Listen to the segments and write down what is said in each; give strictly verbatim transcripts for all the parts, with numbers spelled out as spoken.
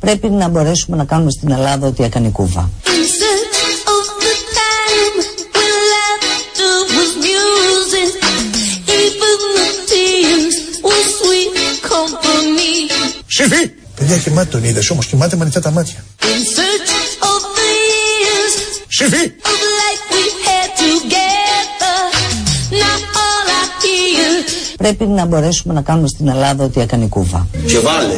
Πρέπει να μπορέσουμε να κάνουμε στην Ελλάδα ό,τι έκανε η Κούβα. Ψήφι! Παιδιά, κοιμάται τον είδες, όμως κοιμάται με ανοιχτά τα μάτια. Ψήφι! Πρέπει να μπορέσουμε να κάνουμε στην Ελλάδα ό,τι έκανε η Κούβα. Και βάλε.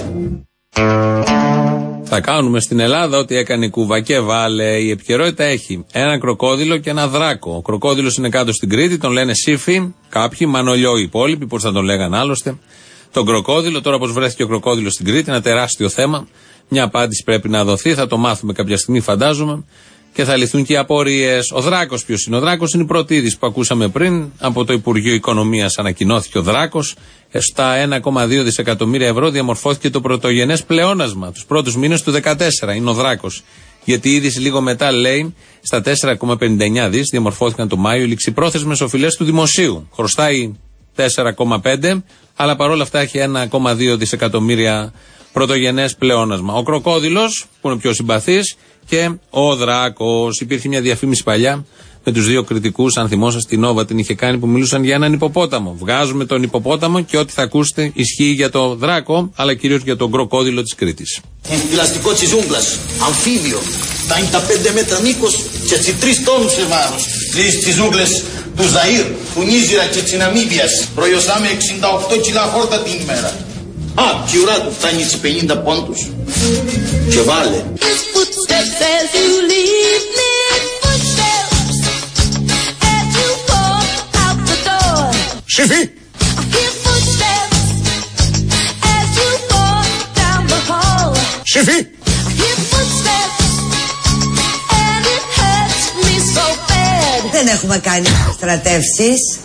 Θα κάνουμε στην Ελλάδα ό,τι έκανε η Κούβα και βάλε. Η επικαιρότητα έχει ένα κροκόδιλο και ένα δράκο. Ο κροκόδιλος είναι κάτω στην Κρήτη, τον λένε Σύφη, κάποιοι, Μανολιό οι υπόλοιποι, πώς θα τον λέγανε άλλωστε. Τον κροκόδιλο, τώρα πώς βρέθηκε ο κροκόδιλος στην Κρήτη, ένα τεράστιο θέμα. Μια απάντηση πρέπει να δοθεί, θα το μάθουμε κάποια στιγμή, φαντάζομαι. Και θα λυθούν και οι απορίες. Ο δράκος ποιος είναι? Ο δράκος είναι η πρώτη είδηση που ακούσαμε πριν. Από το Υπουργείο Οικονομίας ανακοινώθηκε ο δράκος. Στα ένα κόμμα δύο δισεκατομμύρια ευρώ διαμορφώθηκε το πρωτογενές πλεόνασμα. Τους πρώτους μήνες του δύο χιλιάδες δεκατέσσερα είναι ο δράκος. Γιατί η είδηση λίγο μετά λέει στα τέσσερα κόμμα πενήντα εννιά δις διαμορφώθηκαν το Μάιο οι ληξιπρόθεσμες οφειλές του δημοσίου. Χρωστάει τέσσερα κόμμα πέντε, αλλά παρόλα αυτά έχει ένα κόμμα δύο δισεκατομμύρια πρωτογενές πλεόνασμα. Ο κροκόδιλος, που είναι πιο συμπαθής, και ο δράκος. Υπήρχε μια διαφήμιση παλιά με τους δύο κριτικούς, αν θυμόσαστε, την Νόβα την είχε κάνει, που μιλούσαν για έναν υποπόταμο. Βγάζουμε τον υποπόταμο και ό,τι θα ακούσετε ισχύει για το δράκο, αλλά κυρίως για τον κροκόδιλο της Κρήτης. Πλαστικό της ζούγκλας, αμφίβιο, πενήντα πέντε μέτρα μήκος και τρεις τόνους σε βάρος. Τρεις τις ζούγκλες του Ζαΐρ, του Νίζηρα και της Ναμίβιας. Προϊωσάμε εξήντα οκτώ κιλά χόρτα την ημέρα. Α, και η ουρά του φτάνει στις πενήντα πόντους. Και βάλε. Ψήφι! Ψήφι! Δεν έχουμε κάνει στρατεύσεις.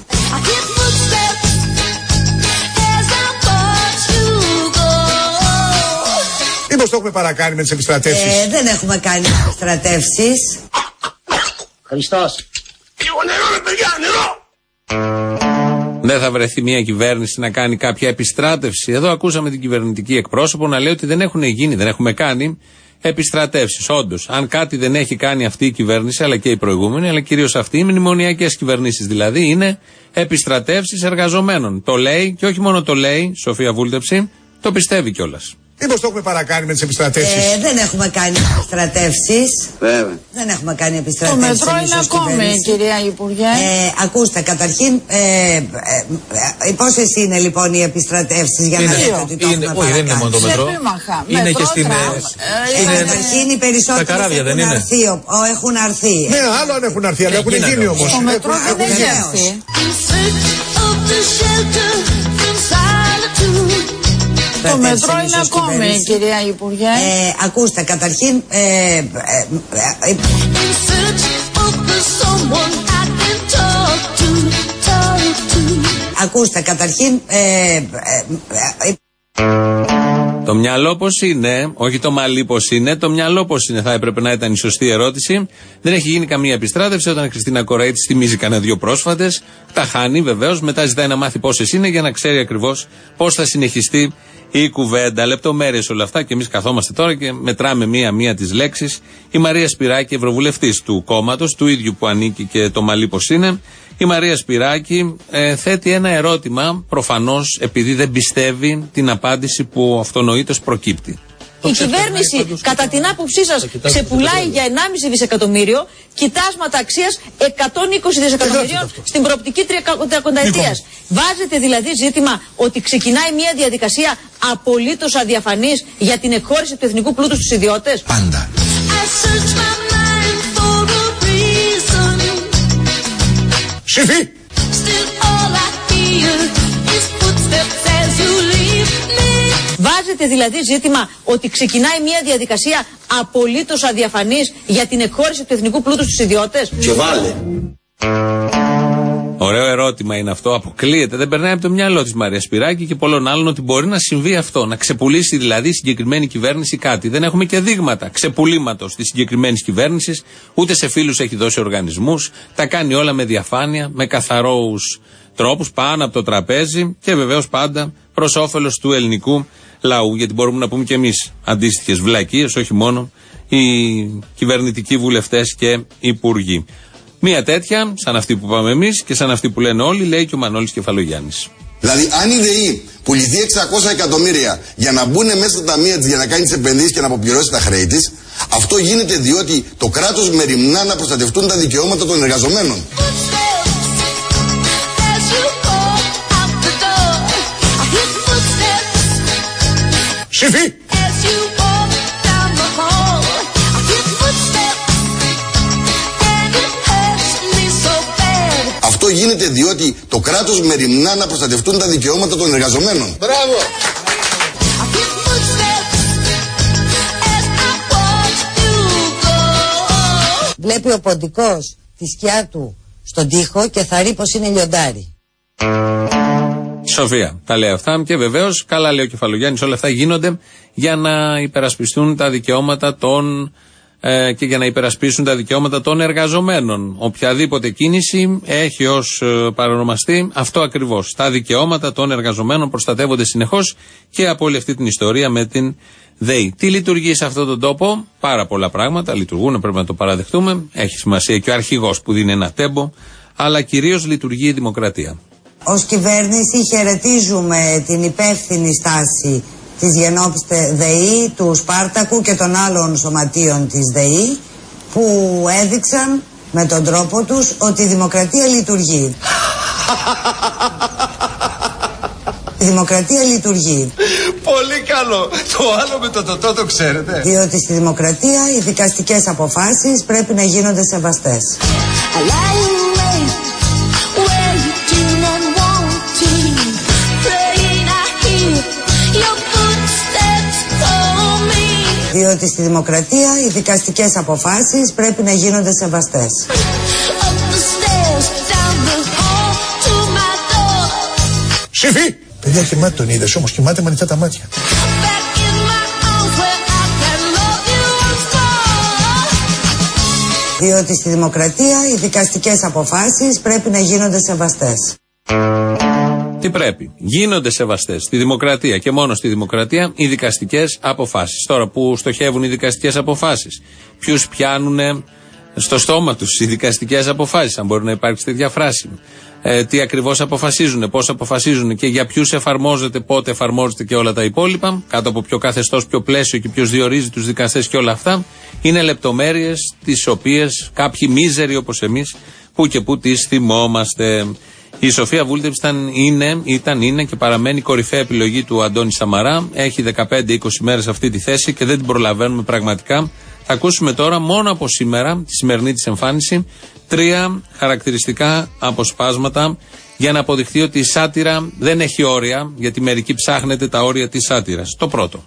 Μήπως το έχουμε παρακάνει με τις επιστρατεύσεις? Ε, δεν έχουμε κάνει στρατεύσεις. Χριστός. Λίγο νερό ρε παιδιά, νερό! Δεν θα βρεθεί μια κυβέρνηση να κάνει κάποια επιστράτευση. Εδώ ακούσαμε την κυβερνητική εκπρόσωπο να λέει ότι δεν έχουν γίνει, δεν έχουμε κάνει επιστρατεύσεις. Όντως, αν κάτι δεν έχει κάνει αυτή η κυβέρνηση, αλλά και η προηγούμενη, αλλά κυρίως αυτή, οι μνημονιακές κυβερνήσεις δηλαδή, είναι επιστρατεύσεις εργαζομένων. Το λέει, και όχι μόνο το λέει, Σοφία Βούλτεψη, το πιστεύει κιόλας. Μήπως το έχουμε παρακάνει με τις επιστρατεύσεις? Ε, δεν έχουμε κάνει επιστρατεύσεις. Βέβαια. Δεν έχουμε κάνει επιστρατεύσεις. Το μετρό είναι ακόμη, κυρία Υπουργέ. Ε, ακούστε, καταρχήν, ε, ε, ε, πόσες είναι λοιπόν οι επιστρατεύσεις για να λέτε ότι το είναι, έχουμε όχι, δεν είναι μόνο το μετρό. Είναι μετρό, και στην. Ε, καταρχήν οι περισσότεροι έχουν αρθεί, έχουν αρθεί. Ναι, άλλο αν έχουν αρθεί, αλλά έχουν γίνει όμως. Το μετρό δεν έχει αρθεί. Το μετρό είναι ακόμη, κυρία Υπουργέ. Ε, ακούστε, καταρχήν, ε, ε, ε, ε, ακούστε, καταρχήν, ε, ε, ε, το μυαλό πώς είναι, όχι το μαλλί πώς είναι, το μυαλό πώς είναι θα έπρεπε να ήταν η σωστή ερώτηση. Δεν έχει γίνει καμία επιστράτευση. Όταν η Χριστίνα Κοραή της θυμίζει κανένα δύο πρόσφατες, τα χάνει βεβαίως. Μετά ζητάει να μάθει πόσες είναι για να ξέρει ακριβώς πώς θα συνεχιστεί η κουβέντα. Λεπτομέρειες όλα αυτά και εμείς καθόμαστε τώρα και μετράμε μία-μία τις λέξεις. Η Μαρία Σπυράκη, ευρωβουλευτής του κόμματος, του ίδιου που ανήκει και το μαλλί πώς είναι. Η Μαρία Σπυράκη ε, θέτει ένα ερώτημα, προφανώς επειδή δεν πιστεύει την απάντηση που αυτονοήτως προκύπτει. Η κυβέρνηση, κατά την άποψή σας, ξεπουλάει για ενάμιση δισεκατομμύριο κοιτάσματα αξίας εκατόν είκοσι δισεκατομμυρίων στην προοπτική τριακονταετίας. Βάζετε δηλαδή ζήτημα ότι ξεκινάει μια διαδικασία απολύτως αδιαφανής για την εκχώρηση του εθνικού πλούτου στους ιδιώτες. Πάντα. Ψήφι! Βάζετε δηλαδή ζήτημα ότι ξεκινάει μια διαδικασία απολύτως αδιαφανής για την εκχώρηση του εθνικού πλούτου στους ιδιώτες. Και βάλε. Ωραίο ερώτημα είναι αυτό. Αποκλείεται. Δεν περνάει από το μυαλό της Μαρίας Σπυράκη και πολλών άλλων ότι μπορεί να συμβεί αυτό. Να ξεπουλήσει δηλαδή η συγκεκριμένη κυβέρνηση κάτι. Δεν έχουμε και δείγματα ξεπουλήματος της συγκεκριμένης κυβέρνησης. Ούτε σε φίλους έχει δώσει οργανισμούς. Τα κάνει όλα με διαφάνεια, με καθαρούς τρόπους, πάνω από το τραπέζι και βεβαίως πάντα προς όφελος του ελληνικού λαού. Γιατί μπορούμε να πούμε και εμείς αντίστοιχες βλακίες, όχι μόνο οι κυβερνητικοί βουλευτές και υπουργοί. Μία τέτοια, σαν αυτή που πάμε εμείς και σαν αυτή που λένε όλοι, λέει και ο Μανώλης Κεφαλογιάννης. Δηλαδή, αν η ΔΕΗ πουληθεί εξακόσια εκατομμύρια για να μπουν μέσα στα ταμεία της για να κάνει τις επενδύσεις και να αποπληρώσει τα χρέη της, αυτό γίνεται διότι το κράτος μεριμνά να προστατευτούν τα δικαιώματα των εργαζομένων. Ψηφί! Αυτό γίνεται διότι το κράτος μεριμνά να προστατευτούν τα δικαιώματα των εργαζομένων. Μπράβο! Βλέπει ο ποντικός τη σκιά του στον τοίχο και θα ρει πως είναι λιοντάρι. Σοφία τα λέει αυτά και βεβαίως καλά λέει ο Κεφαλογιάννης, όλα αυτά γίνονται για να υπερασπιστούν τα δικαιώματα των ε, και για να υπερασπίσουν τα δικαιώματα των εργαζομένων. Οποιαδήποτε κίνηση έχει ως ε, παρονομαστή αυτό ακριβώς. Τα δικαιώματα των εργαζομένων προστατεύονται συνεχώς και από όλη αυτή την ιστορία με την ΔΕΗ. Τι λειτουργεί σε αυτόν τον τόπο? Πάρα πολλά πράγματα λειτουργούν, πρέπει να το παραδεχτούμε. Έχει σημασία και ο αρχηγός που δίνει ένα τέμπο, αλλά κυρίως λειτουργεί η δημοκρατία. Ως κυβέρνηση χαιρετίζουμε την υπεύθυνη στάση της Γενόπης ΔΕΗ, του Σπάρτακου και των άλλων σωματείων της ΔΕΗ που έδειξαν με τον τρόπο τους ότι η δημοκρατία λειτουργεί. Η δημοκρατία λειτουργεί. Πολύ καλό. Το άλλο με το τοτό το ξέρετε. Διότι στη δημοκρατία οι δικαστικές αποφάσεις πρέπει να γίνονται σεβαστές. Διότι στη δημοκρατία οι δικαστικές αποφάσεις πρέπει να γίνονται σεβαστές. Ψηφί! Παιδιά, κοιμάται τον είδες, όμως κοιμάται με ανοιχτά τα μάτια. Διότι στη δημοκρατία οι δικαστικές αποφάσεις πρέπει να γίνονται σεβαστές. Τι πρέπει? Γίνονται σεβαστές στη δημοκρατία και μόνο στη δημοκρατία οι δικαστικές αποφάσεις. Τώρα που στοχεύουν οι δικαστικές αποφάσεις, ποιους πιάνουν στο στόμα τους οι δικαστικές αποφάσεις, αν μπορεί να υπάρξει τέτοια φράση. Ε, τι ακριβώς αποφασίζουν, πώς αποφασίζουν και για ποιους εφαρμόζεται, πότε εφαρμόζεται και όλα τα υπόλοιπα, κάτω από ποιο καθεστώς, ποιο πλαίσιο και ποιος διορίζει τους δικαστές και όλα αυτά, είναι λεπτομέρειες τις οποίες κάποιοι μίζεροι όπως εμείς που και που τις θυμόμαστε. Η Σοφία Βούλτεψ ήταν, είναι, ήταν, είναι και παραμένει κορυφαία επιλογή του Αντώνη Σαμαρά. Έχει δεκαπέντε είκοσι μέρες αυτή τη θέση και δεν την προλαβαίνουμε πραγματικά. Θα ακούσουμε τώρα μόνο από σήμερα, τη σημερινή της εμφάνιση, τρία χαρακτηριστικά αποσπάσματα για να αποδειχθεί ότι η σάτυρα δεν έχει όρια, γιατί μερικοί ψάχνετε τα όρια της σάτυρας. Το πρώτο.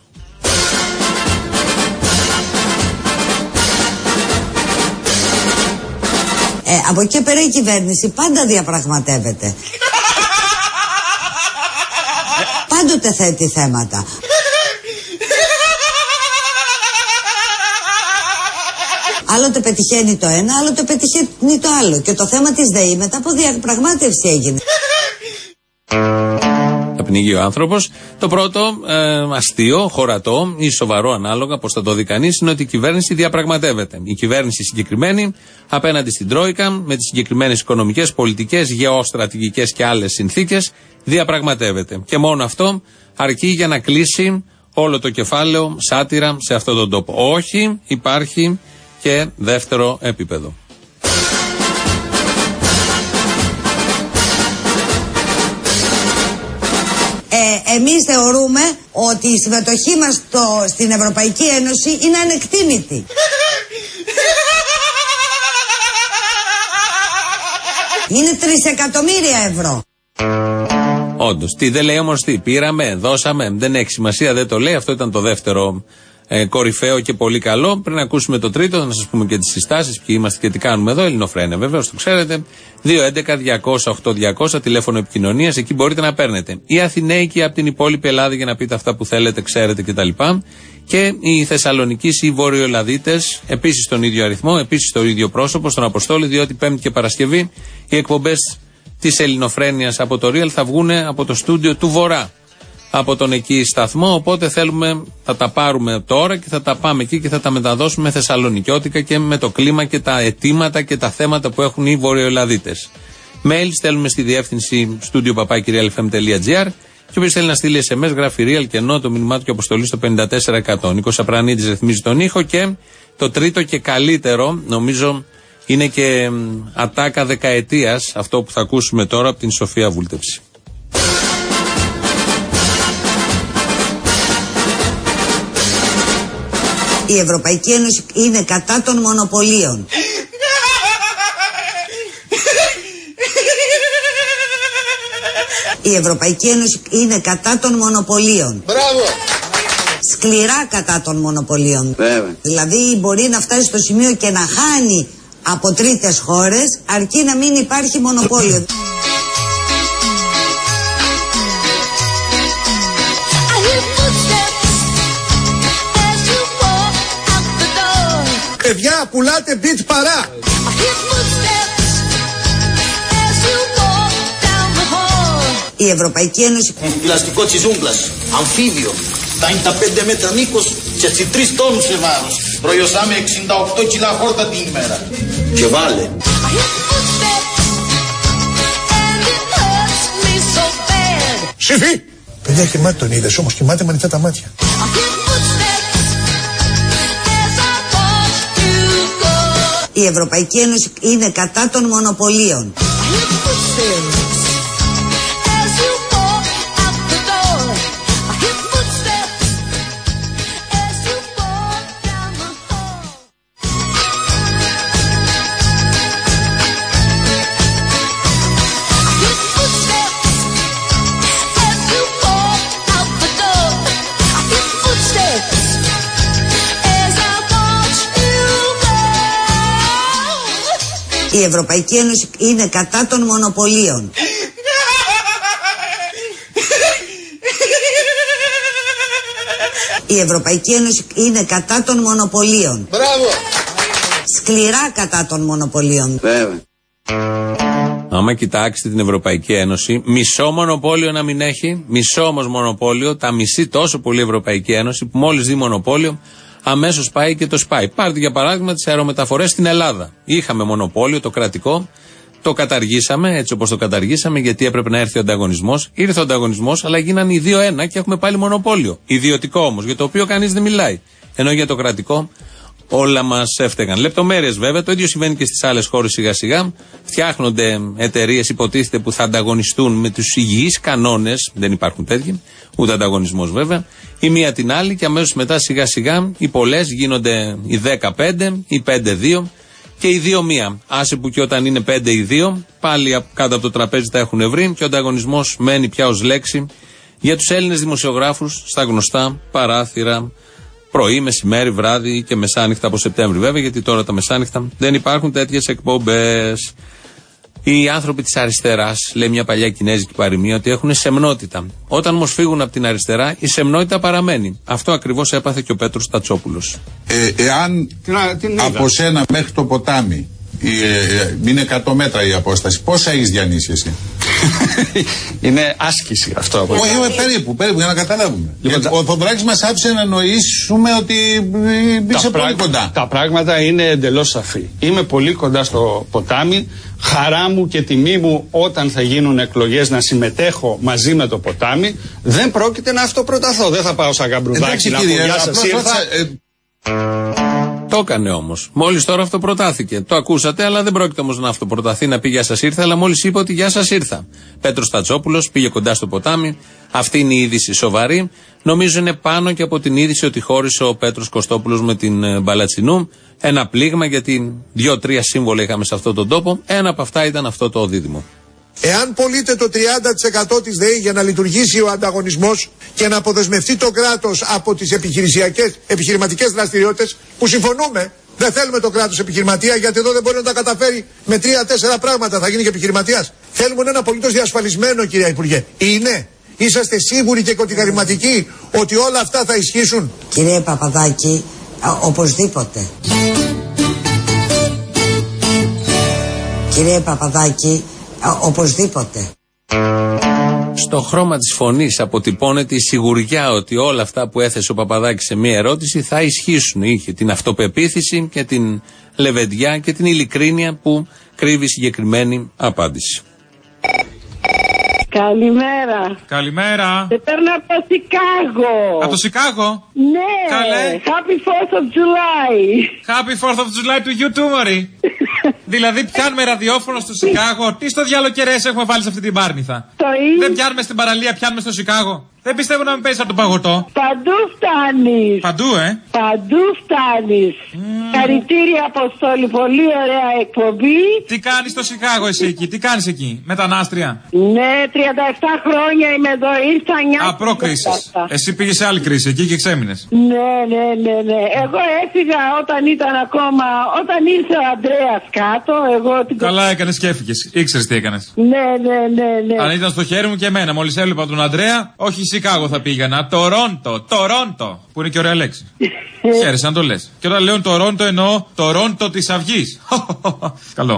Ε, από εκεί πέρα η κυβέρνηση πάντα διαπραγματεύεται. Πάντοτε θέτει θέματα. Άλλοτε πετυχαίνει το ένα, άλλοτε πετυχαίνει το άλλο. Και το θέμα της ΔΕΗ μετά από διαπραγμάτευση έγινε. Θα πνίγει ο άνθρωπος. Το πρώτο ε, αστείο, χωρατό ή σοβαρό ανάλογα, πώς θα το δει κανείς, είναι ότι η κυβέρνηση διαπραγματεύεται. Η κυβέρνηση συγκεκριμένη απέναντι στην Τρόικα με τις συγκεκριμένες οικονομικές, πολιτικές, γεωστρατηγικές και άλλες συνθήκες διαπραγματεύεται. Και μόνο αυτό αρκεί για να κλείσει όλο το κεφάλαιο σάτυρα σε αυτόν τον τόπο. Όχι, υπάρχει και δεύτερο επίπεδο. Ε, εμείς θεωρούμε ότι η συμμετοχή μας στο, στην Ευρωπαϊκή Ένωση είναι ανεκτήμητη. Είναι τρισεκατομμύρια ευρώ. Όντως, τι δεν λέει όμως τι, πήραμε, δώσαμε, δεν έχει σημασία, δεν το λέει, αυτό ήταν το δεύτερο ε, κορυφαίο και πολύ καλό. Πριν ακούσουμε το τρίτο, να σας πούμε και τις συστάσεις, ποιοι είμαστε και τι κάνουμε εδώ, Ελληνοφρένια βεβαίως, το ξέρετε, δύο έντεκα διακόσια οκτώ διακόσια, τηλέφωνο επικοινωνίας, εκεί μπορείτε να παίρνετε. Οι Αθηναίοι από την υπόλοιπη Ελλάδα για να πείτε αυτά που θέλετε, ξέρετε κτλ. Και οι Θεσσαλονικείς ή οι Βορειοελλαδίτες, επίσης στον ίδιο αριθμό, επίσης στο ίδιο πρόσωπο, στον Αποστόλη, διότι Πέμπτη και Παρασκευή οι εκπομπές της Ελληνοφρένειας από το Real θα βγουν από το στούντιο του Βορρά. από τον εκεί σταθμό. Οπότε θέλουμε, θα τα πάρουμε τώρα και θα τα πάμε εκεί και θα τα μεταδώσουμε θεσσαλονικιώτικα και με το κλίμα και τα αιτήματα και τα θέματα που έχουν οι Βορειοελλαδίτες. Mail στέλνουμε στη διεύθυνση studio παπάκι real f m τελεία g r και όποιος θέλει να στείλει ες εμ ες γράφει real και ενώ το μήνυμά του και αποστολή στο πέντε τέσσερα εκατό. Νίκος Απρανίτης ρυθμίζει τον ήχο και το τρίτο και καλύτερο, νομίζω είναι και ατάκα δεκαετίας, αυτό που θα ακούσουμε τώρα από την Σοφία Βούλτεψη. Η Ευρωπαϊκή Ένωση είναι κατά των μονοπωλίων. Η Ευρωπαϊκή Ένωση είναι κατά των μονοπωλίων. Μπράβο! Σκληρά κατά των μονοπωλίων. Βέβαια. Δηλαδή μπορεί να φτάσει στο σημείο και να χάνει από τρίτες χώρες αρκεί να μην υπάρχει μονοπόλιο. Παιδιά, πουλάτε beach παρά. Η Ευρωπαϊκή Ένωση. Πλαστικό της ζούγκλας, αμφίβιο, πενήντα πέντε μέτρα μήκος και τρεις τόνους σε βάρος. Προϊωσάμε εξήντα οκτώ κιλά χόρτα την ημέρα. Και βάλε. Ψηφί! Παιδιά, κοιμάται τον είδες, όμως κοιμάται με ανοιχτά τα μάτια. Η Ευρωπαϊκή Ένωση είναι κατά των μονοπωλίων. Η Ευρωπαϊκή Ένωση είναι κατά των μονοπωλίων. Η Ευρωπαϊκή Ένωση είναι κατά των μονοπωλίων. Μπράβο! Σκληρά κατά των μονοπωλίων. Βέβαια. Άμα κοιτάξετε την Ευρωπαϊκή Ένωση, μισό μονοπόλιο να μην έχει, μισό όμως μονοπόλιο, τα μισή τόσο πολύ Ευρωπαϊκή Ένωση, που μόλις δει μονοπόλιο, αμέσως πάει και το σπάει. Πάρτε για παράδειγμα τις αερομεταφορές στην Ελλάδα. Είχαμε μονοπόλιο, το κρατικό, το καταργήσαμε, έτσι όπως το καταργήσαμε, γιατί έπρεπε να έρθει ο ανταγωνισμός. Ήρθε ο ανταγωνισμός, αλλά γίνανε οι δύο ένα και έχουμε πάλι μονοπόλιο. Ιδιωτικό όμως, για το οποίο κανείς δεν μιλάει. Ενώ για το κρατικό όλα μας έφταιγαν. Λεπτομέρειες βέβαια, το ίδιο συμβαίνει και στις άλλες χώρες σιγά-σιγά. Φτιάχνονται εταιρείες, υποτίθεται, που θα ανταγωνιστούν με τους υγιείς κανόνες. Δεν υπάρχουν τέτοιοι, ούτε ανταγωνισμός βέβαια. Η μία την άλλη και αμέσως μετά σιγά-σιγά οι πολλές γίνονται οι δέκα πέντε, οι πέντε δύο και οι δύο μία. Άσε που και όταν είναι πέντε ή δύο, πάλι κάτω από το τραπέζι τα έχουν βρει και ο ανταγωνισμός μένει πια ως λέξη για τους Έλληνες δημοσιογράφους στα γνωστά παράθυρα. Πρωί, μεσημέρι, βράδυ και μεσάνυχτα από Σεπτέμβρη βέβαια, γιατί τώρα τα μεσάνυχτα δεν υπάρχουν τέτοιες εκπομπές. Οι άνθρωποι της αριστεράς, λέει μια παλιά κινέζικη παροιμία, ότι έχουν σεμνότητα. Όταν όμως φύγουν από την αριστερά, η σεμνότητα παραμένει. Αυτό ακριβώς έπαθε και ο Πέτρος Τατσόπουλος. Ε, εάν την, την από σένα μέχρι το ποτάμι ε, ε, είναι εκατό μέτρα η απόσταση, πόσα έχεις διανύσει εσύ? Είναι άσκηση αυτό. Όχι, όχι, περίπου, περίπου, για να καταλάβουμε. Λοιπόν, τα... Ο Θοδωράκης μας άφησε να νοήσουμε ότι είσαι πολύ πρά... κοντά. Τα πράγματα είναι εντελώς σαφή. Είμαι πολύ κοντά στο ποτάμι. Χαρά μου και τιμή μου όταν θα γίνουν εκλογές να συμμετέχω μαζί με το ποτάμι. Δεν πρόκειται να αυτοπροταθώ. Δεν θα πάω σαν Γαμπρουδάκη να πω γεια σας ήρθα. Το έκανε όμως. Μόλις τώρα αυτοπροτάθηκε. Το ακούσατε, αλλά δεν πρόκειται όμως να αυτοπροταθεί, να πει γεια σας ήρθα, αλλά μόλις είπε ότι γεια σας ήρθα. Πέτρος Τατσόπουλος πήγε κοντά στο ποτάμι. Αυτή είναι η είδηση σοβαρή. Νομίζω είναι πάνω και από την είδηση ότι χώρισε ο Πέτρος Κωστόπουλος με την Μπαλατσινού. Ένα πλήγμα, γιατί δύο-τρία σύμβολα είχαμε σε αυτόν τον τόπο. Ένα από αυτά ήταν αυτό το δίδυμο. Εάν πωλείται το τριάντα τοις εκατό της ΔΕΗ για να λειτουργήσει ο ανταγωνισμός και να αποδεσμευτεί το κράτος από τις επιχειρησιακές, επιχειρηματικές δραστηριότητες, που συμφωνούμε, δεν θέλουμε το κράτος επιχειρηματία, γιατί εδώ δεν μπορεί να τα καταφέρει με τρία-τέσσερα πράγματα, θα γίνει και επιχειρηματίας. Θέλουμε ένα απολύτως διασφαλισμένο, κυρία Υπουργέ. Είναι. Είσαστε σίγουροι και κατηγορηματικοί ότι όλα αυτά θα ισχύσουν? Κύριε Παπαδάκη, α, οπωσδήποτε. Κύριε Παπαδάκη, α, οπωσδήποτε. Στο χρώμα της φωνής αποτυπώνεται η σιγουριά ότι όλα αυτά που έθεσε ο Παπαδάκης σε μία ερώτηση θα ισχύσουν. Είχε την αυτοπεποίθηση και την λεβεντιά και την ειλικρίνεια που κρύβει συγκεκριμένη απάντηση. Καλημέρα. Καλημέρα. Σε παίρνω από το Σικάγο. Από το Σικάγο? Ναι. Καλέ. Happy fourth of July. Happy fourth of July to you too, Μωρή. Δηλαδή πιάνουμε ραδιόφωνο στο Σικάγο. Τι στο διάλογο κεραίες έχουμε βάλει σε αυτή την πάρνηθα. Το ίδιο. Δεν πιάνουμε στην παραλία, πιάνουμε στο Σικάγο. Δεν πιστεύω να με παίζεις από τον παγωτό. Παντού φτάνεις. Παντού, ε. Παντού φτάνεις. Mm. Χαρητήρια, Αποστόλη, πολύ ωραία εκπομπή. Τι κάνεις στο Σικάγο εσύ εκεί, τι κάνεις εκεί, μετανάστρια? Ναι, τριάντα επτά χρόνια είμαι εδώ, ήρθα νιά. Απρόκρισης. Εσύ πήγες σε άλλη κρίση εκεί και ξέμεινες. Ναι, ναι, ναι, ναι. Εγώ έφυγα όταν ήταν ακόμα, όταν ήρθε ο Ανδρέας κάτω, εγώ την... Καλά έκανες και έφυγες, ήξερες τι έκανες. Ναι, ναι, ναι, ναι. Αν ήταν στο χέρι μου και εμένα, μόλις έβλεπα τον Ανδρέα, όχι Σικάγο θα πήγαινα, Τορόντο, Τορόντο, που είναι και ωραία λέξη. Χαίρεσαι να το λες. Και όταν λέω Τορόντο εννοώ Τορόντο της Αυγής. Καλό.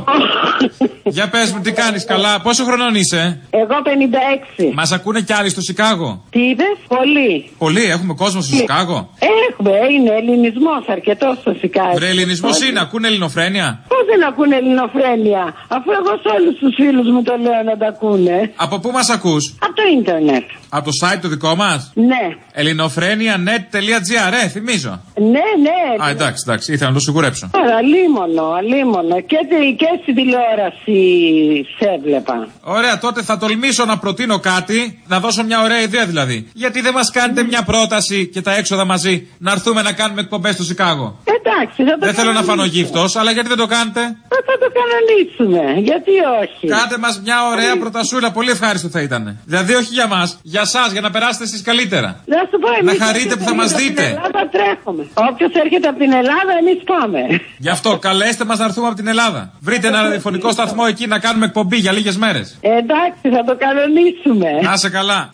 Για πες μου τι κάνεις, καλά, πόσο χρονών είσαι? Εγώ πενήντα έξι. Μας ακούνε κι άλλοι στο Σικάγο? Τι είπες? Πολύ. Πολύ, έχουμε κόσμο στο Σικάγο? Έχουμε, είναι ελληνισμός αρκετός στο Σικάγο. Βρε, ελληνισμός είναι, ακούνε ελληνοφρένεια? Πώς δεν ακούνε ελληνοφρένεια, αφού εγώ σε όλους τους φίλους μου το λέω να τα ακούνε. Από πού μας ακούς? Από το ίντερνετ. Από το site το δικό μας? Ναι. ελληνοφρένεια τελεία νετ τελεία τζι άρ, ε, θυμίζω. Ναι, ναι. Α, εντάξει, εντάξει, ήθελα να το σιγουρέψω. Άρα, αλίμονο, αλίμονο. Και, και στην τηλεόραση σε έβλεπα. Ωραία, τότε θα τολμήσω να προτείνω κάτι, να δώσω μια ωραία ιδέα δηλαδή. Γιατί δεν μας κάνετε μια πρόταση και τα έξοδα μαζί να έρθουμε να κάνουμε εκπομπές στο Σικάγο? Εντάξει, θα το Δεν θέλω να φανώ γύφτος, αλλά γιατί δεν το κάνετε? Θα, θα το κανονίσουμε, γιατί όχι. Κάντε μας μια ωραία προτασούλα, πολύ ευχάριστο θα ήταν. Δηλαδή όχι για μας, για σας, για να περάσετε εσείς καλύτερα. Να σου πω, εμείς να χαρείτε που θα μας δείτε. Από την Ελλάδα τρέχουμε. Όποιος έρχεται από την Ελλάδα, εμείς πάμε. Γι' αυτό καλέστε μας να έρθουμε από την Ελλάδα. Βρείτε ένα ραδιοφωνικό σταθμό εκεί να κάνουμε εκπομπή για λίγες μέρες. Εντάξει, θα το κανονίσουμε. Να είσαι καλά.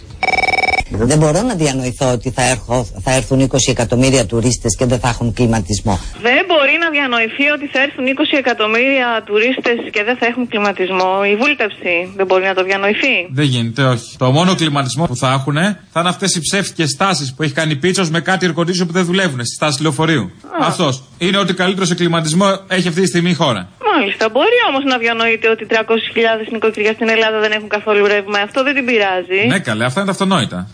Δεν μπορώ να διανοηθώ ότι θα, έρχω, θα έρθουν είκοσι εκατομμύρια τουρίστες και δεν θα έχουν κλιματισμό. Δεν μπορεί να διανοηθεί ότι θα έρθουν είκοσι εκατομμύρια τουρίστες και δεν θα έχουν κλιματισμό. Η βούλτευση δεν μπορεί να το διανοηθεί. Δεν γίνεται, όχι. Το μόνο κλιματισμό που θα έχουν θα είναι αυτές οι ψεύτικες στάσεις που έχει κάνει Πίτσος με κάτι air condition που δεν δουλεύουν στη στάση λεωφορείου. Αυτός είναι ότι καλύτερο σε κλιματισμό έχει αυτή τη στιγμή η χώρα. Μάλιστα. Μπορεί όμως να διανοείται ότι τριακόσιες χιλιάδες νοικοκυριά στην Ελλάδα δεν έχουν καθόλου ρεύμα. Αυτό δεν την πειράζει. Ναι, καλέ, αυτά είναι τα αυτονόητα.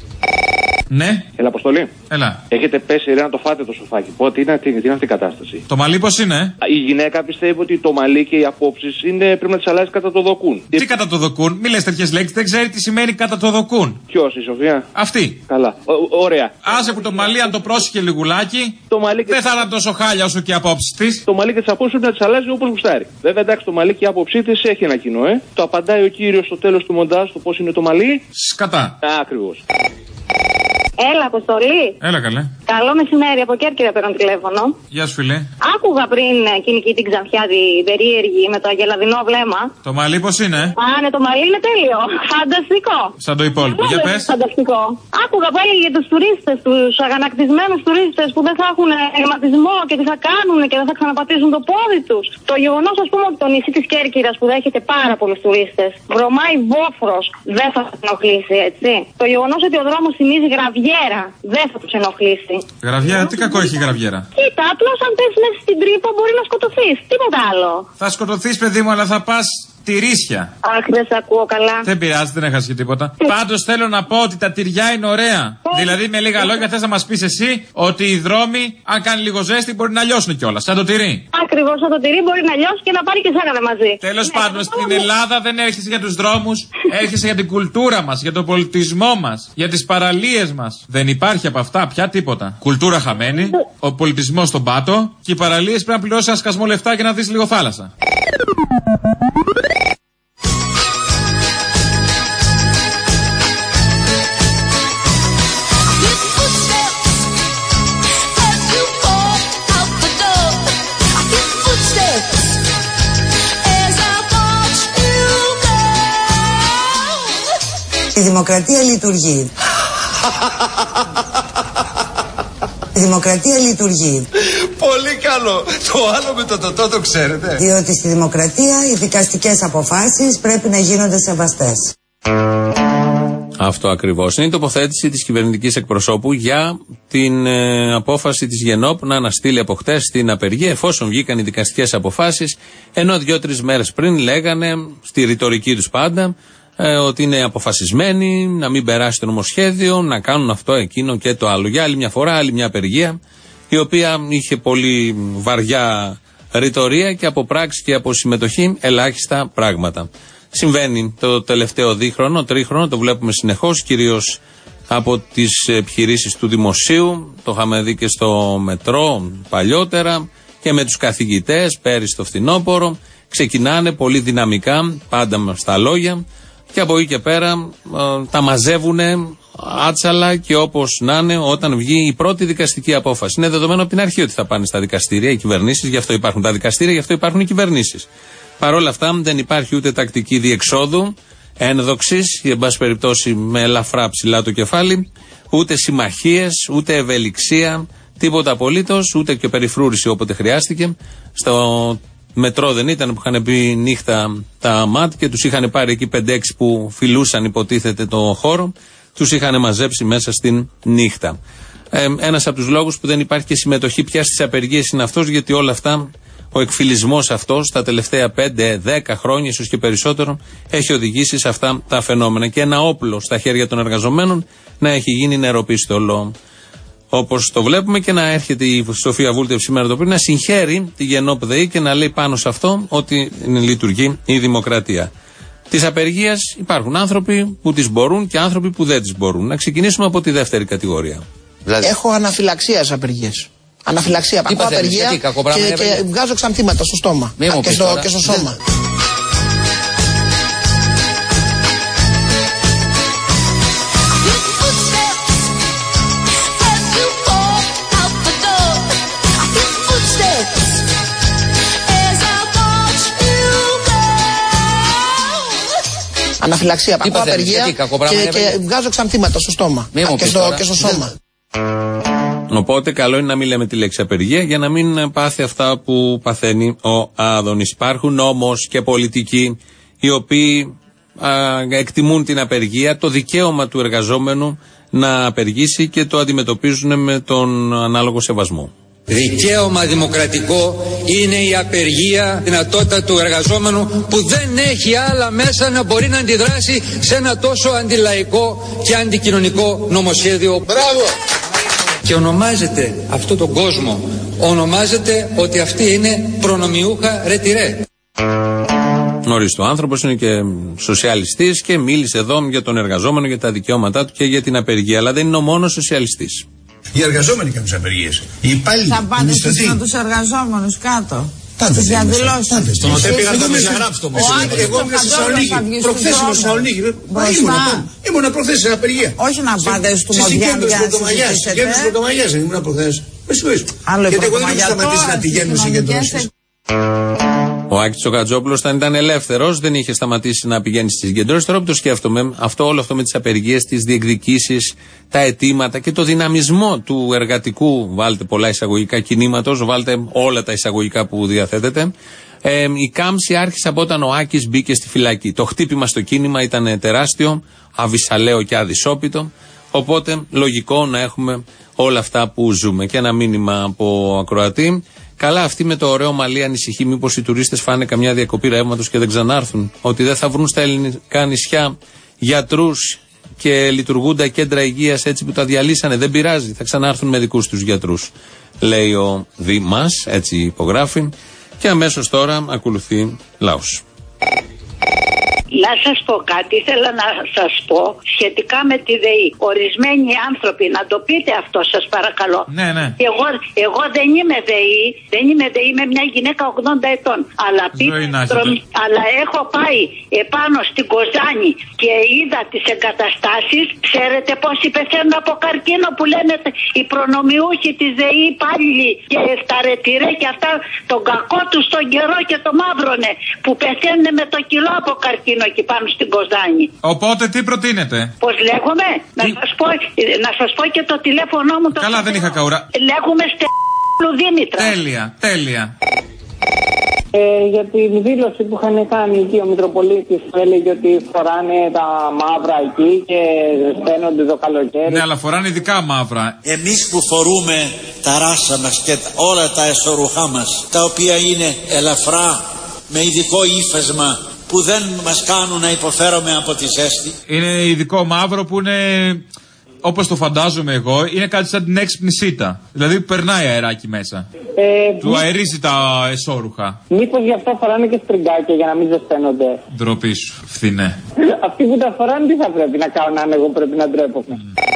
Ναι. Έλα, Αποστολή. Έλα. Έχετε πέσει ρε να το φάτε το σοφάκι. Πότε είναι, τι, τι είναι αυτή η κατάσταση? Το μαλλί πώς είναι? Η γυναίκα πιστεύει ότι το μαλλί και οι απόψεις πρέπει να τις αλλάζει κατά το δοκούν. Τι κατά το δοκούν? Μη λες τέτοιες λέξεις, δεν ξέρει τι σημαίνει κατά το δοκούν. Ποιος, η Σοφία? Αυτή. Καλά. Ο, ωραία. Άσε που το μαλλί, αν το πρόσεχε λιγουλάκι, το μαλλί και δεν θα ήταν τόσο χάλια όσο και οι απόψεις της. Το μαλλί και τις απόψεις πρέπει να τις αλλάζει όπως γουστάρει. Βέβαια, εντάξει, το μαλλί και η άποψή της έχει ένα κοινό, ε. Το απαντάει ο κύριος στο τέλος του μοντάζ το πώς είναι το μαλλί. Σκατά. Ακριβώς. Έλα, Αποστολή. Έλα, καλέ. Καλό μεσημέρι, από Κέρκυρα παίρνω τηλέφωνο. Γεια σου, φίλε. Άκουγα πριν εκείνη εκεί την Ξανθιά, την περίεργη με το αγελαδινό βλέμμα. Το μαλλί πώς είναι? Α, ναι, το μαλλί είναι τέλειο. Φανταστικό. Σαν το υπόλοιπο. Για πες. Φανταστικό. Άκουγα που έλεγε για τους τουρίστες, τους αγανακτισμένους τουρίστες που δεν θα έχουν εγματισμό και τι θα κάνουν και δεν θα ξαναπατήσουν το πόδι τους. Το γεγονός, ας πούμε, ότι το νησί της Κέρκυρας που δέχεται πάρα πολλούς τουρίστες βρωμάει βόφρος, δεν θα τους ενοχλήσει, έτσι. Το γεγονός ότι ο δρόμος θυμίζει γραβιέρα δεν θα τους ενοχλήσει. Γραβιέρα, τι κακό έχει η γραβιέρα? Κοίτα, απλώς αν πες μέσα στην τρύπα μπορεί να σκοτωθείς. Τίποτα άλλο. Θα σκοτωθείς, παιδί μου, αλλά θα πας τυρίσια. Αχ, δεν σε ακούω καλά. Δεν πειράζει, δεν έχασε και τίποτα. Πάντως θέλω να πω ότι τα τυριά είναι ωραία. Δηλαδή, με λίγα λόγια, θες να μας πεις εσύ ότι οι δρόμοι, αν κάνει λίγο ζέστη, μπορεί να λιώσουν κιόλας. Σαν το τυρί. Ακριβώς, σαν το τυρί μπορεί να λιώσει και να πάρει και σένα μαζί. Τέλος ναι, πάντων, στην Ελλάδα δεν έρχεσαι για τους δρόμους, έρχεσαι για την κουλτούρα μας, για τον πολιτισμό μας, για τις παραλίες μας. Δεν υπάρχει από αυτά πια τίποτα. Κουλτούρα χαμένη, ο πολιτισμός στον πάτο και οι παραλίες πρέπει να πληρώσει ένα σκασμό λεφτά και να δεις λίγο θάλασσα. Η δημοκρατία λειτουργεί. Η δημοκρατία λειτουργεί. Πολύ καλό. Το άλλο με το τοτό το ξέρετε. Διότι στη δημοκρατία οι δικαστικές αποφάσεις πρέπει να γίνονται σεβαστές. Αυτό ακριβώς. Είναι η τοποθέτηση της κυβερνητικής εκπροσώπου για την ε, απόφαση της Γενόπ να αναστείλει από χτες την απεργία, εφόσον βγήκαν οι δικαστικές αποφάσεις, ενώ δύο-τρεις μέρες πριν λέγανε, στη ρητορική τους πάντα, ε, ότι είναι αποφασισμένοι να μην περάσει το νομοσχέδιο, να κάνουν αυτό, εκείνο και το άλλο. Για άλλη μια φορά, άλλη μια απεργία, η οποία είχε πολύ βαριά ρητορία και από πράξη και από συμμετοχή ελάχιστα πράγματα. Συμβαίνει το τελευταίο δίχρονο, τρίχρονο, το βλέπουμε συνεχώς, κυρίως από τις επιχειρήσεις του δημοσίου, το είχαμε δει και στο μετρό παλιότερα και με τους καθηγητές πέρυσι στο φθινόπωρο, ξεκινάνε πολύ δυναμικά, πάντα στα λόγια και από εκεί και πέρα ε, τα μαζεύουνε άτσαλα και όπως να είναι όταν βγει η πρώτη δικαστική απόφαση. Είναι δεδομένο από την αρχή ότι θα πάνε στα δικαστήρια οι κυβερνήσεις, γι' αυτό υπάρχουν τα δικαστήρια, γι' αυτό υπάρχουν οι κυβερνήσεις. Παρ' όλα αυτά δεν υπάρχει ούτε τακτική διεξόδου, ένδοξης, ή εν πάση περιπτώσει με ελαφρά ψηλά το κεφάλι, ούτε συμμαχίες, ούτε ευελιξία, τίποτα απολύτως, ούτε και περιφρούρηση όποτε χρειάστηκε. Στο μετρό δεν ήταν που είχαν πει νύχτα τα ΜΑΤ και τους είχαν πάρει εκεί πέντε έξι που φιλούσαν υποτίθεται το χώρο, τους είχαν μαζέψει μέσα στην νύχτα. Ε, ένας από τους λόγους που δεν υπάρχει και συμμετοχή πια στις απεργίες είναι αυτός, γιατί όλα αυτά, ο εκφυλισμός αυτός τα τελευταία πέντε δέκα χρόνια, ίσως και περισσότερο, έχει οδηγήσει σε αυτά τα φαινόμενα. Και ένα όπλο στα χέρια των εργαζομένων να έχει γίνει νεροπίστολο. Όπως το βλέπουμε, και να έρχεται η Σοφία Βούλτευ σήμερα το πρωί να συγχαίρει τη Γενόπ ΔΕΗ και να λέει πάνω σε αυτό ότι λειτουργεί η δημοκρατία. Της απεργίας υπάρχουν άνθρωποι που τις μπορούν και άνθρωποι που δεν τις μπορούν. Να ξεκινήσουμε από τη δεύτερη κατηγορία. Δηλαδή... Έχω αναφυλαξία σε απεργίες. Αναφυλαξία, πάω απεργία και, και βγάζω ξανθήματα στο στόμα και στο, και στο σώμα. Αναφυλαξία, πάω απεργία και, και βγάζω ξανθήματα στο στόμα και στο, και στο σώμα. Οπότε καλό είναι να μην λέμε τη λέξη απεργία για να μην πάθει αυτά που παθαίνει ο Άδωνης. Υπάρχουν όμως και πολιτικοί οι οποίοι α, εκτιμούν την απεργία, το δικαίωμα του εργαζόμενου να απεργήσει και το αντιμετωπίζουν με τον ανάλογο σεβασμό. Δικαίωμα δημοκρατικό είναι η απεργία, δυνατότητα του εργαζόμενου που δεν έχει άλλα μέσα να μπορεί να αντιδράσει σε ένα τόσο αντιλαϊκό και αντικοινωνικό νομοσχέδιο. Μπράβο! Και ονομάζεται αυτό τον κόσμο, ονομάζεται ότι αυτή είναι προνομιούχα ρετυρέ. Ορίστε, ο άνθρωπος είναι και σοσιαλιστής και μίλησε εδώ για τον εργαζόμενο, για τα δικαιώματά του και για την απεργία, αλλά δεν είναι ο μόνος σοσιαλιστής. Οι εργαζόμενοι κάνουν τις απεργίες. Οι υπάλληλοι. Θα πάτε με τους εργαζόμενους κάτω. Τις διαδηλώσεις. Στον ΟΤΕ πήγα να το μεσαγράψω. Εγώ ήμουν στη Θεσσαλονίκη. Προχθές ήμουν στη Θεσσαλονίκη. Ήμουν προχθές σε απεργία. Όχι να πάτε στο Μοδιάν για να συζητήσετε. Συγκέντρωση του Πρωτομαγιάς ήμουν προχθές. Με συγχωρείς. Γιατί εγώ δεν έχω σταματήσει να πηγαίνω συγκεντρώσεις. Ο Άκης ο Κατζόπουλος, όταν ήταν ελεύθερος, δεν είχε σταματήσει να πηγαίνει στις συγκεντρώσεις. Τώρα που το σκέφτομαι, αυτό, όλο αυτό με τις απεργίες, τις διεκδικήσεις, τα αιτήματα και το δυναμισμό του εργατικού, βάλτε πολλά εισαγωγικά, κινήματος, βάλτε όλα τα εισαγωγικά που διαθέτεται. Ε, η κάμψη άρχισε από όταν ο Άκης μπήκε στη φυλακή. Το χτύπημα στο κίνημα ήταν τεράστιο, αβυσαλαίο και αδυσόπιτο. Οπότε λογικό να έχουμε όλα αυτά που ζούμε. Και ένα μήνυμα από ακροατή. Καλά, αυτή με το ωραίο μαλλί ανησυχεί μήπως οι τουρίστες φάνε καμιά διακοπή ρεύματος και δεν ξανάρθουν. Ότι δεν θα βρουν στα ελληνικά νησιά γιατρούς και λειτουργούντα κέντρα υγείας έτσι που τα διαλύσανε. Δεν πειράζει, θα ξανάρθουν με δικούς τους γιατρούς. Λέει ο Δήμας, έτσι υπογράφει. Και αμέσως τώρα ακολουθεί λαός. Να σας πω κάτι, ήθελα να σας πω σχετικά με τη ΔΕΗ. Ορισμένοι άνθρωποι, να το πείτε αυτό σας παρακαλώ. Ναι, ναι. Εγώ, εγώ δεν είμαι ΔΕΗ, δεν είμαι ΔΕΗ, είμαι μια γυναίκα ογδόντα ετών. Αλλά, πίτρο, αλλά έχω πάει επάνω στην Κοζάνη και είδα τις εγκαταστάσεις. Ξέρετε πόσοι πεθαίνουν από καρκίνο που λένε οι προνομιούχοι της ΔΕΗ υπάλληλοι και στα ρετυρέ και αυτά τον κακό του στον καιρό και το μαύρονε που πεθαίνουν με το κιλό από καρκίνο εκεί πάνω στην Κοζάνη. Οπότε τι προτείνετε? Πώς λέγομαι? Να σας πω, να σας πω και το τηλέφωνο μου. Το Καλά, δεν είχα καούρα. Λέγουμε Στέλου Δήμητρα. Τέλεια, τέλεια. Ε, για την δήλωση που είχαν κάνει εκεί ο Μητροπολίτης που έλεγε ότι φοράνε τα μαύρα εκεί και στέλνονται το καλοκαίρι. Ναι, αλλά φοράνε ειδικά μαύρα. Εμείς που φορούμε τα ράσα μας και όλα τα εσωρουχά μας, τα οποία είναι ελαφρά, με ειδικό ύφασμα, που δεν μας κάνουν να υποφέρουμε από τη ζέστη. Είναι ειδικό μαύρο που είναι, όπως το φαντάζομαι εγώ, είναι κάτι σαν την έξυπνη σίτα. Δηλαδή που περνάει αεράκι μέσα. Ε, του μη... αερίζει τα εσώρουχα. Μήπως γι' αυτό φοράνε και στριγκάκια για να μην ζεσταίνονται. Ντροπή σου, φθηνέ. Αυτοί που τα φοράνε τι θα πρέπει να κάνουν αν εγώ πρέπει να ντρέπομαι. Mm.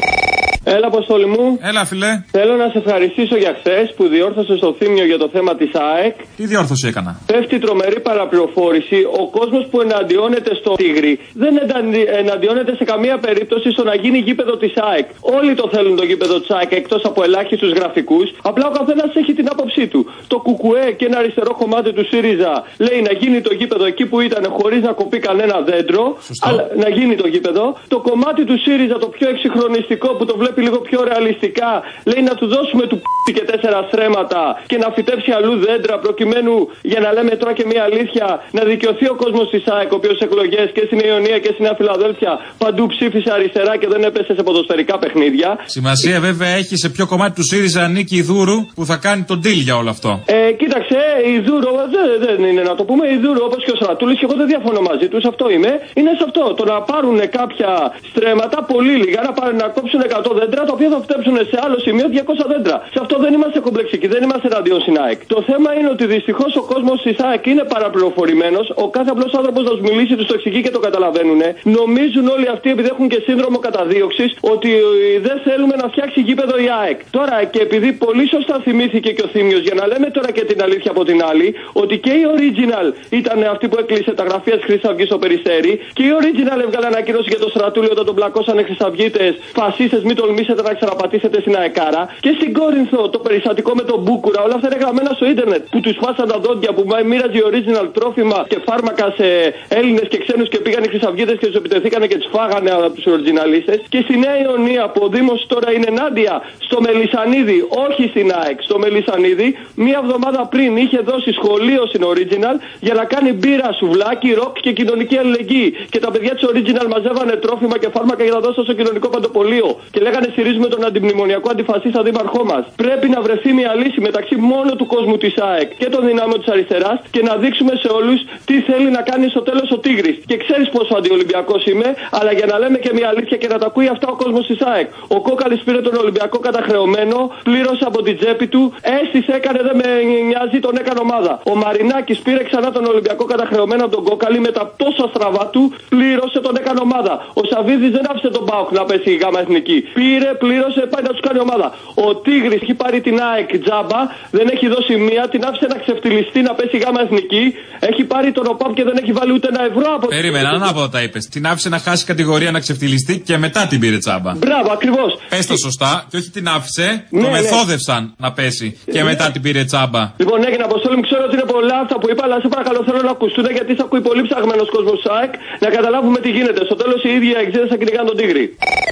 Έλα, Αποστόλη μου. Έλα, φιλέ. Θέλω να σε ευχαριστήσω για χθες που διόρθωσε στο Θήμιο για το θέμα της ΑΕΚ. Τι διόρθωση έκανα? Πέφτει τρομερή παραπληροφόρηση. Ο κόσμος που εναντιώνεται στο Τίγρη δεν εναντιώνεται σε καμία περίπτωση στο να γίνει γήπεδο της ΑΕΚ. Όλοι το θέλουν το γήπεδο της ΑΕΚ εκτός από ελάχιστους γραφικούς. Απλά ο καθένας έχει την άποψή του. Το Κουκουέ και ένα αριστερό κομμάτι του ΣΥΡΙΖΑ λέει να γίνει το γήπεδο εκεί που ήταν χωρίς να κοπεί κανένα δέντρο. Αλλά, να γίνει το γήπεδο. Το κομμάτι του ΣΥΡΙΖΑ, το πιο εξυγχρονιστικό που το βλέπει λίγο πιο ρεαλιστικά, λέει να του δώσουμε του π*** και τέσσερα στρέμματα και να φυτέψει αλλού δέντρα προκειμένου, για να λέμε τώρα και μια αλήθεια, να δικαιωθεί ο κόσμος της ΑΕΚ, ο οποίος εκλογές και στην Ιωνία και στην Νέα Φιλαδέλφια παντού ψήφισε αριστερά και δεν έπεσε σε ποδοσφαιρικά παιχνίδια. Σημασία βέβαια έχει σε ποιο κομμάτι του ΣΥΡΙΖΑ ανήκει η Δούρου που θα κάνει τον deal για όλο αυτό. Ε, κοίταξε, η Δούρου δεν, δεν είναι να το πούμε, η Δούρου όπως και ο Στρατούλης, και εγώ δεν διαφωνώ μαζί τους, αυτό είμαι, είναι σε αυτό. Το να πάρουν κάποια στρέμματα, πολύ λίγα, να, πάρουν, να κόψουν εκατό δέντρα, τα οποία θα φτέψουν σε άλλο σημείο διακόσια δέντρα. Σε αυτό δεν είμαστε κομπλεξικοί, δεν είμαστε εναντίον στην ΑΕΚ. Το θέμα είναι ότι δυστυχώς ο κόσμος της ΑΕΚ είναι παραπληροφορημένος. Ο κάθε απλός άνθρωπος να του μιλήσει, του το εξηγεί και το καταλαβαίνουν. Νομίζουν όλοι αυτοί, επειδή έχουν και σύνδρομο καταδίωξης, ότι δεν θέλουμε να φτιάξει γήπεδο η ΑΕΚ. Τώρα, και επειδή πολύ σωστά θυμήθηκε και ο Θήμιος, για να λέμε τώρα και την αλήθεια από την άλλη, ότι και η Original ήταν αυτή που έκλεισε τα γραφεία της Χρυσής Αυγής στο Περιστέρι, και η Original έβγαλε ανακοίνωση για το Στρατούλιο όταν τον πλακώσανε χρυσαυγίτες, φασίστες, μην τολμήσετε να ξαναπατήσετε στην αεκάρα. Και στην Κόρινθο το περιστατικό με τον Μπούκουρα, όλα αυτά είναι γραμμένα στο ίντερνετ. Που του σπάσαν τα δόντια, που μοίραζε η Original τρόφιμα και φάρμακα σε Έλληνες και ξένους και πήγαν οι χρυσαυγίτες και του επιτεθήκανε και του φάγανε από του Οριτζιναλίστες. Και στη Νέα Ιωνία που ο Δήμος τώρα είναι ενάντια στο Μελισσανίδη, όχι στην ΑΕΚ, στο Μελισσανίδη, μία εβδομάδα πριν είχε δώσει σχολείο στην Original για να κάνει μπύρα, σουβλάκι, ροκ και κοινωνική αλληλεγγύη. Και τα παιδιά της Original μαζεύανε τρόφιμα και φάρμακα για να δώσουν στο κοινωνικό παντοπολείο. Και λέγανε στηρίζουμε τον αντιμνημονιακό αντιφασίστα δήμαρχό μας. Πρέπει να βρεθεί μια λύση μεταξύ μόνο του κόσμου της ΑΕΚ και των δυνάμεων της αριστεράς και να δείξουμε σε όλους τι θέλει να κάνει στο τέλος ο Τίγρης. Και ξέρεις πόσο αντιολυμπιακός είμαι, αλλά για να λέμε και μια αλήθεια και να τα ακούει αυτά ο κόσμος της ΑΕΚ. Ο Κόκαλης πήρε τον Ολυμπιακό καταχρεωμένο, πλήρωσε από την τσέπη του, έστησε, έκανε, δεν με νοιάζει, τον έκανε ομάδα. Ο Μαρινάκης πήρε ξανά τον Ολυμπιακό καταχρεωμένο από τον Κόκαλη, με τα τόσα στραβά του, πλήρωσε, τον έκανε ομάδα. Ο Σαββίδης δεν άφησε τον ΠΑΟΚ να πέσει η γάμα εθνική. Πήρε, πλήρωσε, πάει να του κάνει ομάδα. Ο Τίγρης έχει πάρει την ΑΕΚ τζάμπα, δεν έχει δώσει μία, την άφησε να ξεφτυλιστεί να πέσει γάμα εθνική. Έχει πάρει τον ΟΠΑΠ και δεν έχει βάλει ούτε ένα ευρώ από. Περίμενα, ανάποδα τα είπες. Την άφησε να χάσει κατηγορία, να ξεφτυλιστεί και μετά την πήρε τζάμπα. Μπράβο, ακριβώς. Πες το σωστά, και όχι την άφησε, ναι, το μεθόδευσαν ναι. να πέσει και ναι. μετά την πήρε τζάμπα. Λοιπόν, έγινε Αποστόλη μου, ξέρω ότι είναι πολλά αυτά που είπα, αλλά σε παρακαλώ θέλω να ακουστούν γιατί σε ακούει πολύ ψαγμένος κόσμος της ΑΕΚ, να καταλάβουμε τι γίνεται. Στο τέλος οι ίδιοι εξέδεσαν θα κυνηγάνε τον Τίγρη.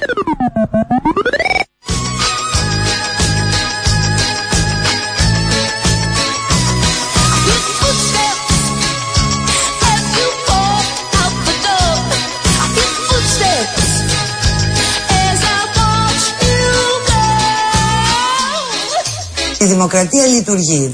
Η δημοκρατία λειτουργεί.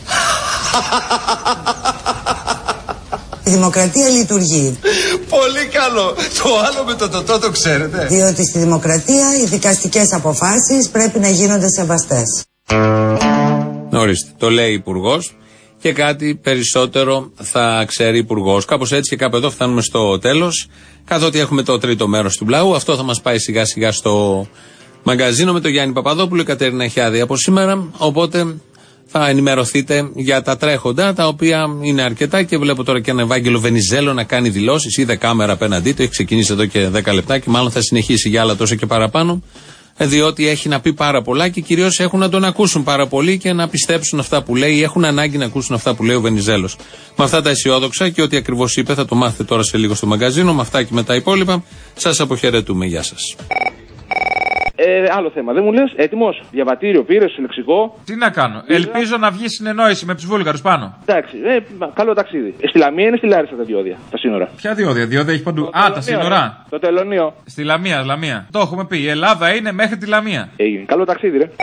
Η δημοκρατία λειτουργεί. Πολύ καλό. Το άλλο με το τοτό το ξέρετε. Διότι στη δημοκρατία οι δικαστικές αποφάσεις πρέπει να γίνονται σεβαστές. Ορίστε, το λέει Υπουργός και κάτι περισσότερο θα ξέρει Υπουργός. Κάπως έτσι και κάπου εδώ φτάνουμε στο τέλος. Καθότι έχουμε το τρίτο μέρος του Μπλαού, αυτό θα μας πάει σιγά σιγά στο μαγκαζίνο με τον Γιάννη Παπαδόπουλο. Η Κατερίνα έχει άδεια από σήμερα, οπότε θα ενημερωθείτε για τα τρέχοντα, τα οποία είναι αρκετά και βλέπω τώρα και ένα Ευάγγελο Βενιζέλο να κάνει δηλώσεις. Είδε κάμερα απέναντί του, έχει ξεκινήσει εδώ και δέκα λεπτά και μάλλον θα συνεχίσει για άλλα τόσο και παραπάνω, διότι έχει να πει πάρα πολλά και κυρίως έχουν να τον ακούσουν πάρα πολύ και να πιστέψουν αυτά που λέει, ή έχουν ανάγκη να ακούσουν αυτά που λέει ο Βενιζέλος. Με αυτά τα αισιόδοξα και ό,τι ακριβώς είπε θα το μάθετε τώρα σε λίγο στο μαγκαζίνο, με αυτά και με τα υπόλοιπα. Σας αποχαιρετούμε. Γεια σας. Ε, άλλο θέμα. Δεν μου λες, έτοιμος, διαβατήριο, πήρες, λεξικό. Τι να κάνω. Πήρα. Ελπίζω να βγει συνεννόηση με τους Βούλγαρους πάνω. Εντάξει, ε, καλό ταξίδι. Ε, στη Λαμία είναι στη Λάρισα τα διόδια, τα σύνορα. Ποια διόδια, διόδια έχει παντού. Το Α, τα σύνορα. Το τελωνίο. Στη Λαμία, Λαμία. Το έχουμε πει. Η Ελλάδα είναι μέχρι τη Λαμία. Έγινε. Καλό ταξίδι, ρε.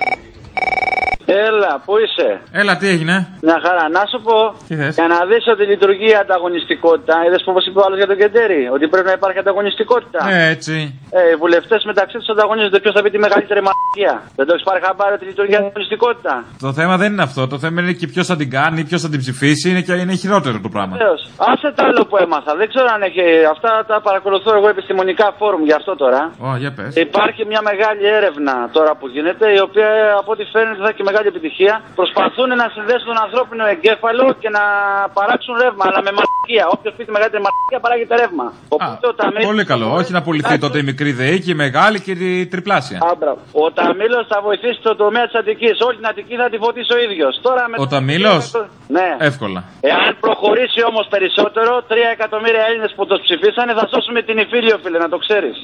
Έλα, πού είσαι? Έλα, τι έγινε? Μια χαρά, να σου πω. Για να δεις ότι λειτουργεί η ανταγωνιστικότητα. Είδες πως είπε ο άλλος για τον Κεντέρι, ότι πρέπει να υπάρχει ανταγωνιστικότητα. Ναι, έτσι. Ε, οι βουλευτές μεταξύ τους ανταγωνίζονται ποιος θα πει τη μεγαλύτερη μαλακία. Δεν το έχεις πάρει χαμπάρι ότι λειτουργεί η ανταγωνιστικότητα. Το θέμα δεν είναι αυτό. Το θέμα είναι και ποιος θα την κάνει, ποιος θα την ψηφίσει. Είναι και είναι χειρότερο το πράγμα. Βεβαίως. Άσε το άλλο που έμαθα. Δεν ξέρω αν έχει. Αυτά τα παρακολουθώ εγώ επιστημονικά φόρουμ γι' αυτό τώρα. Oh, για πες. Υπάρχει μια μεγάλη έρευνα τώρα που γίνεται, η οποία από ό,τι φαίνεται θα έχει μεγάλη επιτυχία. Προσπαθούν να συνδέσουν τον ανθρώπινο εγκέφαλο και να παράξουν ρεύμα, αλλά με μαλακία. Όποιος πει τη μεγαλύτερη μαλακία παράγεται ρεύμα. Οπότε, Α, ταμί... Πολύ καλό. Όχι να πουληθεί τότε η μικρή ΔΕΗ και η μεγάλη και η τριπλάσια. Άμπρα. Ο Ταμήλος θα βοηθήσει το τομέα της Αττικής. Όλη την Αττική θα τη φωτίσει ο ίδιος. Τώρα με ο Ταμήλος? Το... Ναι. Εύκολα. Εάν προχωρήσει όμως περισσότερο, τρία εκατομμύρια Έλληνες που το ψηφίσανε θα σώσουμε την Ιφίλιο, φίλε, να το ξέρεις.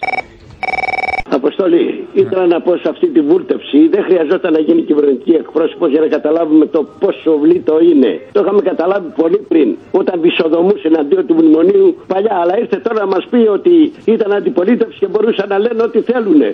Αποστολή, ήθελα να πω σε αυτή τη βούλτευση δεν χρειαζόταν να γίνει κυβερνητική εκπρόσωπος για να καταλάβουμε το πόσο βλήτο είναι. Το είχαμε καταλάβει πολύ πριν, όταν βυσοδομούσε εναντίον του μνημονίου παλιά. Αλλά ήρθε τώρα να μας πει ότι ήταν αντιπολίτευση και μπορούσαν να λένε ό,τι θέλουνε.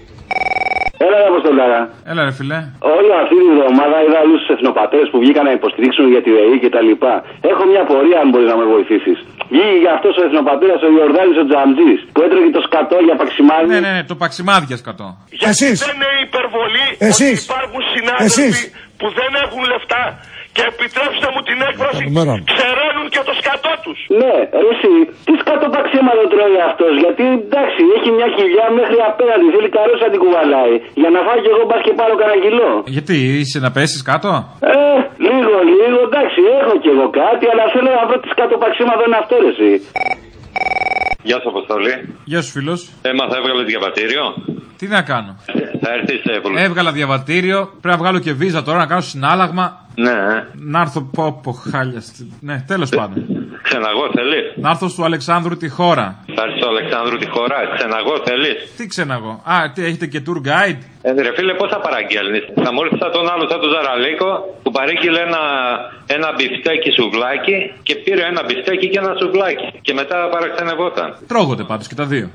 Έλα, Αποστολάρα. Έλα, ρε φιλέ. Όλη αυτή τη εβδομάδα είδα άλλους εθνοπατέρες που βγήκαν να υποστηρίξουν για τη ΔΕΗ και τα λοιπά. Έχω μια πορεία, αν μπορεί να με βοηθήσεις. Βγήκε για αυτός ο εθνοπατέρας ο Ιορδάνης ο Τζαμτζής που έτρωγε το σκατό για παξιμάδι. Ναι, ναι, ναι, το παξιμάδι για σκατό. Εσείς. Δεν είναι υπερβολή Εσείς. ότι υπάρχουν συνάδελφοι Εσείς. που δεν έχουν λεφτά και επιτρέψτε μου την έκφραση, ξεραίνουν και το σκατό τους. Ναι, εσύ, τι σκατό παξίματο τρώει αυτός, γιατί εντάξει, έχει μια κοιλιά μέχρι απέναντι, θέλει καρός να την κουβαλάει. Για να φάω κι εγώ μπας και πάρω κανένα κιλό. Γιατί, είσαι να πέσεις κάτω? Ε, λίγο, λίγο, εντάξει, έχω κι εγώ κάτι, αλλά θέλω να βρω τι σκατό παξίματο είναι αυτό, ρε, εσύ. Γεια σου, Αποστολή. Γεια σου, φίλος. Έμαθα, έβγαλε διαβατήριο. Τι να κάνω. Θα έρθεις σε πολύ. Έβγαλα διαβατήριο, πρέπει να βγάλω και βίζα τώρα να κάνω συνάλλαγμα. Ναι. Να έρθω πω, πω χάλια. Ναι, τέλος πάντων. Ξεναγώ θέλεις. Να έρθω στο Αλεξάνδρου τη χώρα. Θα έρθεις στο Αλεξάνδρου τη χώρα, ξεναγώ θέλεις. Τι ξεναγώ. Α, τι έχετε και tour guide. Ε, ρε φίλε, πώς θα παραγγέλνεις. Θα μου έρθει σαν τον άλλο, σαν τον Ζαραλίκο, που παρήγγειλε ένα, ένα μπιφτέκι σουβλάκι και πήρε ένα μπιφτέκι και ένα σουβλάκι. Και μετά παραξενευόταν. Τρώγονται πάντως και τα δύο.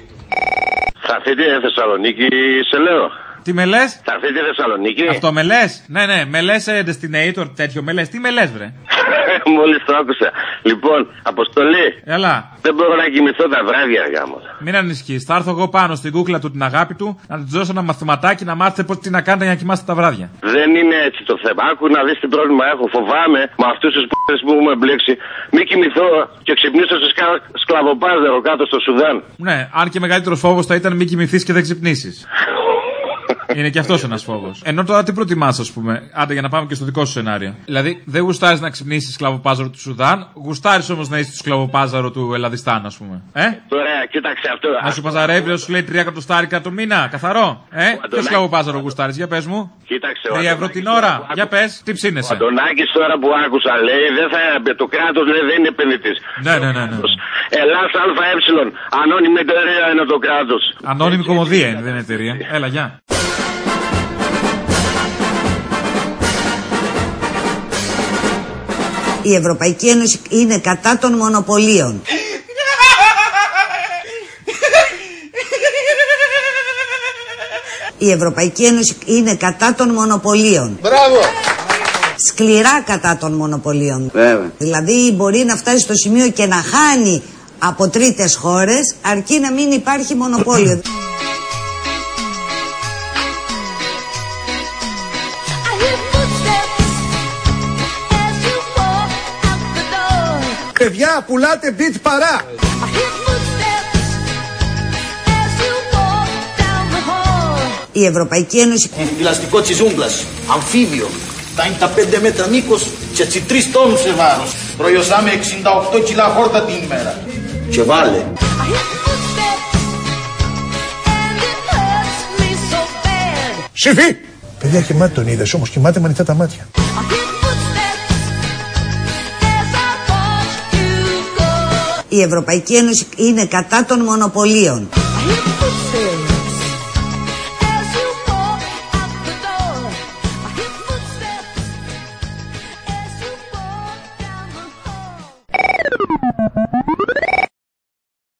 Θα έρθετε Θεσσαλονίκη, σε λέω. Τι με λες? Θα έρθετε Θεσσαλονίκη. Αυτό με λες? Ναι, ναι, με λες Destinator τέτοιο, με λες. Τι με λες, βρε? Μόλις το άκουσα. Λοιπόν, Αποστολή. Έλα. Δεν μπορώ να κοιμηθώ τα βράδια, γάμο. Μην ανησυχείς. Θα έρθω εγώ πάνω στην κούκλα του την αγάπη του να της δώσω ένα μαθηματάκι να μάθετε πώς τι να κάνετε για να κοιμάστε τα βράδια. Δεν είναι έτσι το θέμα. Άκου να δεις τι πρόβλημα έχω. Φοβάμαι με αυτούς τους p***ες που έχουμε μπλέξει. Μην κοιμηθώ και ξυπνήσω σε σκα... σκλαβοπάζερο κάτω στο Σουδάν. Ναι, αν και μεγαλύτερος φόβος θα ήταν μην κοιμηθείς και δεν ξυπνήσεις. Είναι και αυτός ένας φόβος. Ενώ τώρα τι προτιμάς, ας πούμε. Άντε για να πάμε και στο δικό σου σενάριο. Δηλαδή, δεν γουστάρεις να ξυπνήσεις σκλαβοπάζαρο του Σουδάν, γουστάρεις όμως να είσαι στο σκλαβοπάζαρο του Ελλαδιστάν, ας πούμε. Ε? Ωραία, κοίταξε αυτό. Να σου παζαρεύει, να σου λέει τρία εκατοστάρικα το μήνα, καθαρό. Ε? Ποιο σκλαβοπάζαρο γουστάρεις, για πες μου. Κοίταξε. Τρία ευρώ την ώρα, για πες, τι ψήνεσαι. Ο Αντωνάκης τώρα που άκουσα λέει, δεν θα, το κράτος λέει δεν είναι επενδυτής. Ναι, ναι, ναι. ναι. Ελλάς ΑΕ, ανώνυμη εταιρεία είναι το κράτος. Ανώνυμη κομμωδία είναι, δεν είναι εταιρεία. Έλα, γεια. Η Ευρωπαϊκή Ένωση είναι κατά των μονοπωλίων. Η Ευρωπαϊκή Ένωση είναι κατά των μονοπωλίων. Μπράβο! Σκληρά κατά των μονοπωλίων. Βέβαια. Δηλαδή μπορεί να φτάσει στο σημείο και να χάνει από τρίτες χώρες αρκεί να μην υπάρχει μονοπόλιο. Παιδιά, πουλάτε beat παρά. Η Ευρωπαϊκή Ένωση. Πλαστικό της ζούγκλας, αμφίβιο, πενήντα πέντε μέτρα μήκος και τρεις τόνους σε βάρος. Προϊωσάμε εξήντα οκτώ κιλά χόρτα την ημέρα. Και βάλε. Ψηφί! Παιδιά, κοιμάται τον είδες, όμως κοιμάται με ανοιχτά τα μάτια. Η Ευρωπαϊκή Ένωση είναι κατά των μονοπωλίων.